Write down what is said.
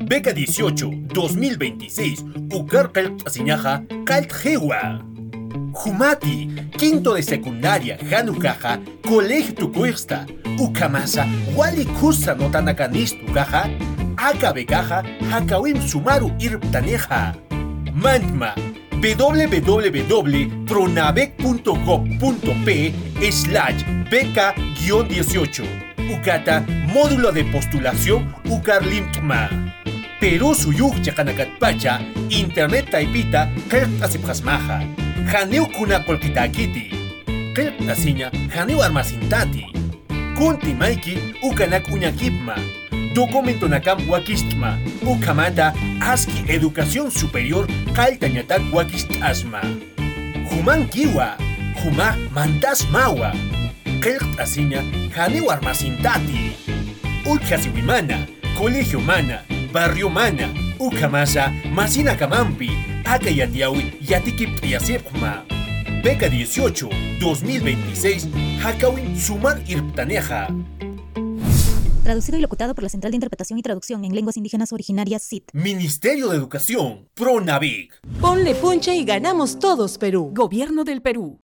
Beca 18 2026 Ukar Asiñaja Kaltjewa. Jumati, quinto de secundaria, Hanukaja, colegio tucuesta, Ukamasa, Wali Kusa notanakanistu caja, Akabecaja, Hakawim Sumaru Irptaneja. Mantma, www.pronavec.gov.p/beca-18. Ukata, módulo de postulación Ukarlimtma. Perú suyuk chakanakatpacha, internet taipita, keltasipjasmaja. Janeu kuna kolkitakiti. Keltasiña, janeu armasintati. Kunti maiki, ukanak uñakipma. Documento nakam wakistma. Ukamata, aski educación superior, kaltañatak wakistasma. Human kiwa, huma mantas mawa. Keltasiña, janeu armasintati. Utkasiwimana, colegio mana, barrio mana, ukamasa, masina kamampi, akayatiawi, yatikip yasepma. Beca 18 2026, Hakawin Sumar Irptaneja. Traducido y locutado por la Central de Interpretación y Traducción en Lenguas Indígenas Originarias CIT. Ministerio de Educación, Pronavec. Ponle punche y ganamos todos, Perú. Gobierno del Perú.